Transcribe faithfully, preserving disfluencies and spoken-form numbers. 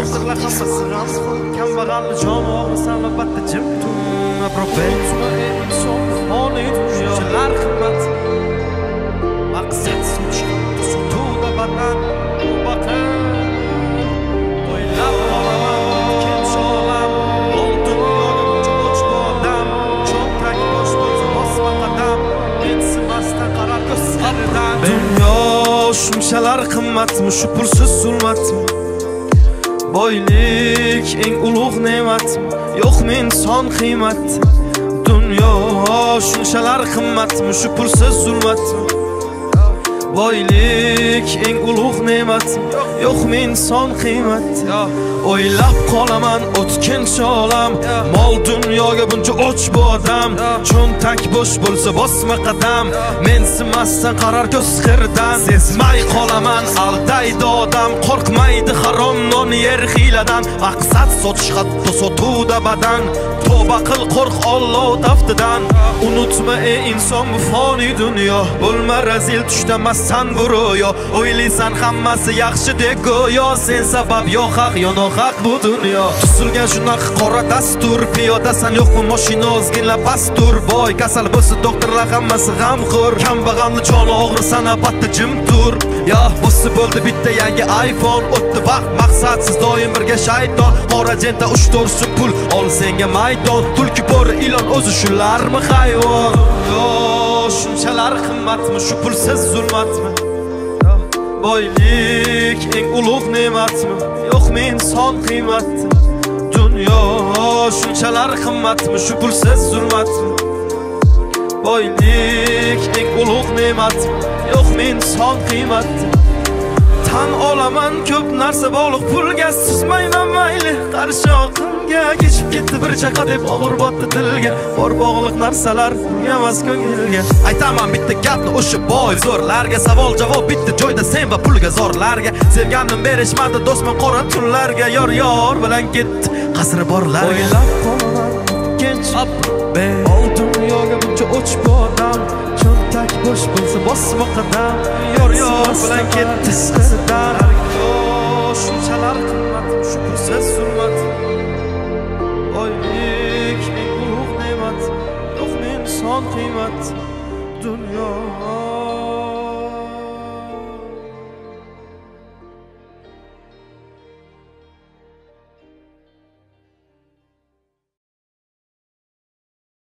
doktorlar hammasi g'am kambag'alni joni og'risan albatta jim tur propensiya inson foniy shunchalar qimmat maqsad sotuvda badan baqir o'ylab qolaman ikkinchi olam oltin yo'lim cho'ch bodam cho'ntak bosh bo'lsa bosma qadam mensimasdan qarar ko'zlaridan dunyo shunchalar qimmatmi shu pulsiz zulmatmi boylik eng ulug' ne'matmi yo'qmi inson qiymat dunyo shunchalar qimmatmi shu pulsiz zulmatmi boylik eng ulug' ne'matmi yo'qmi inson qiymat o'ylab qolaman o'tkinchi olam mol dunyoga buncha och bu odam cho'ntak bo'sh bo'lsa bosma qadam mensimasdan qarar ko'z qirdan sezmay qolaman aldaydi odam qo'rqmaydi harom non yer hiyladan maqsad sotish hatto sotuvda badan tavba qil qo'rq Alloh taftidan unutma ey inson bu foniy dunyo bo'lma razil tushda massan bu ro'yo o'ylaysan hammasi yaxshi deb go'yo sen sabab yo haq yo nohaq bu dunyo tuzilgan shunaqa qora dastur piyodasan yo'qmi mashina ozgina pastur boy kasal bo'lsa doktorlar hammasi g'amxo'r kambag'alni joni og'risan albatta jim tur yo bo'lsa bo'ldi bitta yangi iPhone o'tdi vaqt maqsadsiz doim birga shayton qora jenta uch to'rtsi pul ol senga maydon tulki bo'ri ilon o'zi shularmi hayvon yo shunchalar qimmatmi shu pulsiz zulmatmi boylik eng ulug' ne'matmi yo'qmi inson qiymat dunyo shunchalar qimmatmi shu pulsiz zulmatmi boylik eng ulug' ne'matmi yo'qmi inson qiymat tan olaman ko'p narsa bog'liq pulga suzmayman mayli qarshi oqimga kechib ketdi bir chaqa deb og'ir botdi dilga bor bog'liq narsalar pulga emas ko'ngilga aytaman bitta gapni o'sha boy zo'rlarga savol javob bitta joyda sen va pulga zo'rlarga sevganim berishmadi do'stman qora tunlarga yor yor bilan ketdi qasri borlarga o'ylab qolaman gench ol dunyoga buncha och bu odam cho'ntak bo'sh bo'lsa bosma qadam yor yor bilan ketdi qisidan shunchalar qimmat shu pulsiz zulmat boylik eng ulug' ne'mat yo'qmi inson qiymat dunyo